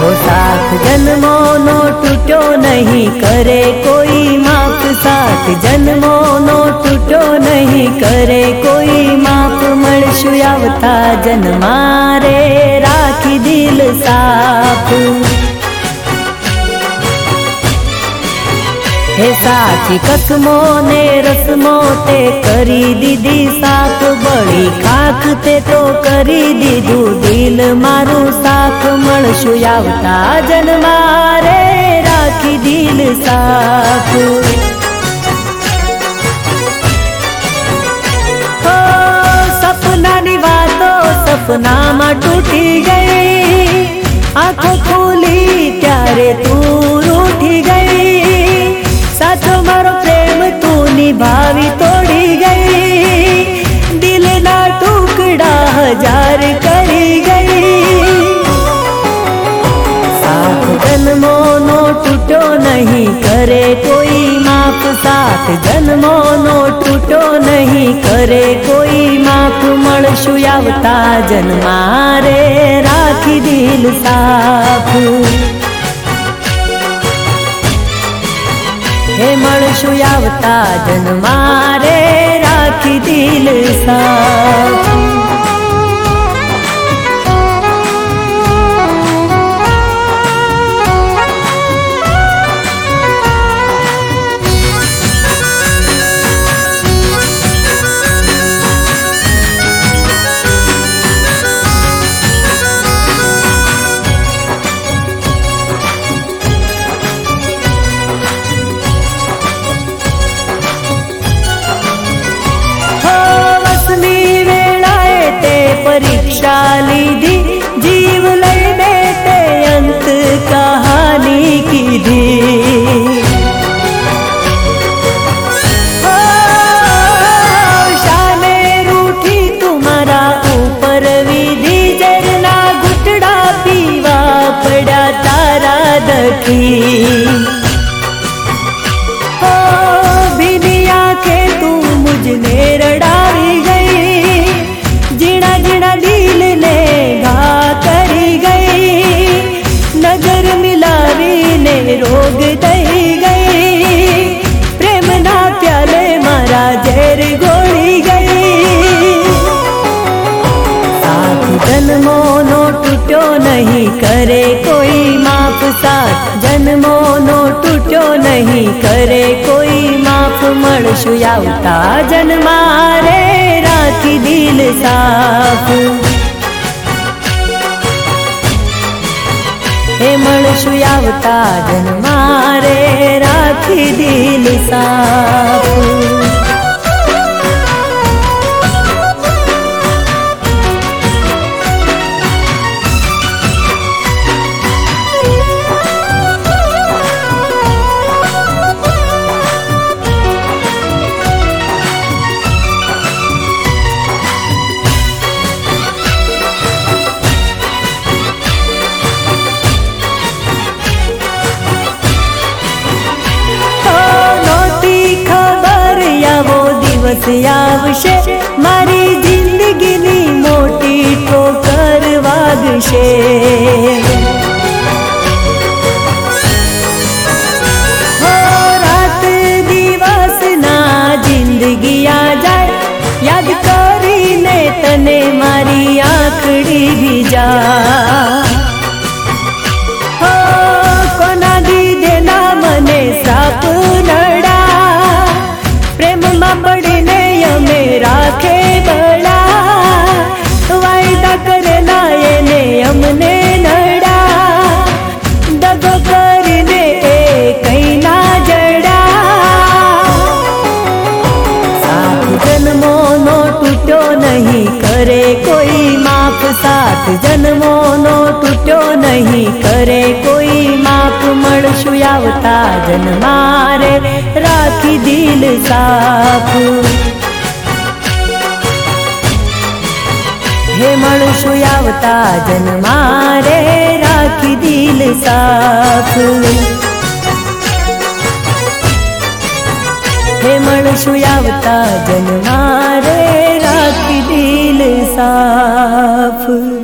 वो साथ जन्मों नो टूटो नहीं करे कोई माफ, साथ जन्मों नो टूटो नहीं करे कोई माफ। मळशु आवता जन्मा रे राखी दिल साफ। हे साथी कसमो ने रस्मो ते करी दीदी साफ, बड़ी खाक ते तो करी दीदू दिल मारू साफ। मळशु आवता जन्मा रे राखी दिल साफ। हो सपना नी वातो सपना में टूटी गई, आंखों खोली त्यारे तू रूठी गई। साचो मारो प्रेम तू निभावी तोड़ी गई, दिल ना टुकड़ा हजार करी गई। साथ जन्मों नो टूटो नहीं करे कोई माफ, साथ जन्मों नो टूटो नहीं करे कोई माफ। मळशु आवता जन्मा रे राखी दिल साफ। हे मळशु आवता जन्मा रे राखी दिल साफ। परीक्षा लीधी जीव लईने ते अंत कहानी कीधी। हो शाने रूठी तुम्हारा ऊपर विधि, जरना घुटड़ा पीवा पड़ा तारा दखी। हो बिनी आंखें तू मुझने रड़ावी गई, जीना जीना दिल ने घा करी गई। नजर मिलावी ने रोग दई गई, प्रेम ना प्याले मारा जहर घोली गई। साथ जन्मों नो टूटो नहीं करे कोई माफ, साथ जन्मों नो टूटो नहीं करे कोई माफ। मळशु आवता जन्मा रे राखी दिल साफ। हे मळशु आवता जन्मा रे राखी दिल साफ। आवशे मारी जिंदगी नी मोटी ठोकर वागशे। हो रात दिवस ना जिंदगी आ जाए, याद करीने तने मारी आंखड़ी भी जा। हो कोना दीधे ना मने साप नड़ा, प्रेम मा पड़ीने यमे राखे बड़ा। वायदा करेला एने अमने नड़ा, दगो करीने कई ना जड़ा। साथ जन्मों नो टूटो नहीं करे कोई माफ, साथ जन्मों नो टूटो नहीं करे कोई माफ। मळशु आवता जन्मा रे राखी दिल साफ। हे मळशु आवता जन्मा रे राखी दिल साफ। हे मळशु आवता जन्मा रे राखी दिल साफ।